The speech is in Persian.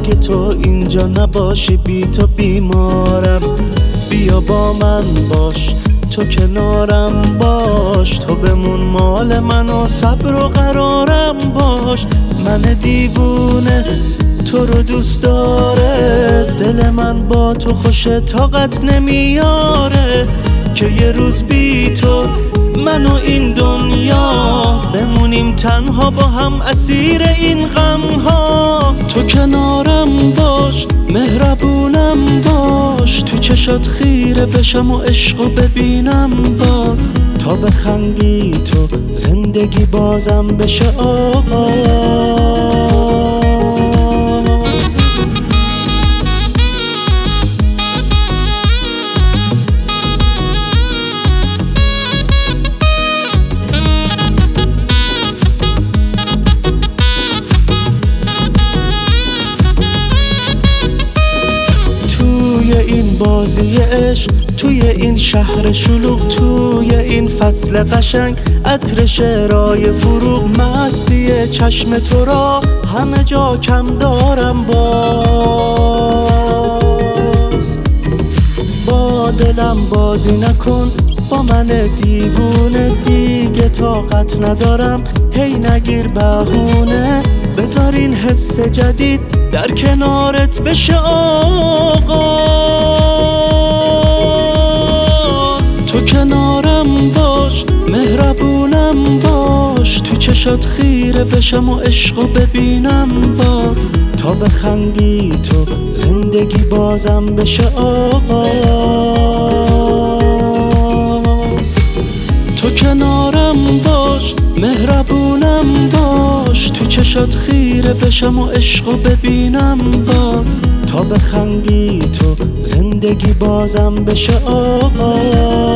اگه تو اینجا نباشی بی تو بیمارم. بیا با من باش، تو کنارم باش، تو بمون مال من و صبر و قرارم باش. من دیوونه تو رو دوست داره، دل من با تو خوشه طاقت نمیاره که یه روز بی تو من و این دنیا بمونیم تنها با هم اسیر این غم ها. تو کنارم باش، مهربونم باش، تو چشات خیره بشم و عشقو ببینم باز. تا بخندی تو زندگی بازم بشه آغاز. این بازی عشق، توی این شهر شلوغ، توی این فصل قشنگ، عطر شعرهای فروغ، مستی چشم تو را همه جا کم دارم باز. با دلم بازی نکن، با من دیوونه، دیگه طاقت ندارم، هی نگیر بهونه. بذار این حس جدید در کنارت بشه آغاز. تو کنارم باش، مهربونم باش، تو چشات خیره بشم و عشقو ببینم باز. تا بخندی تو زندگی بازم بشه آغاز. تو کنارم باش، مهربونم باش، تو چشات خیره بشم و عشقو ببینم باز. تا بخندی تو زندگی بازم بشه آغاز.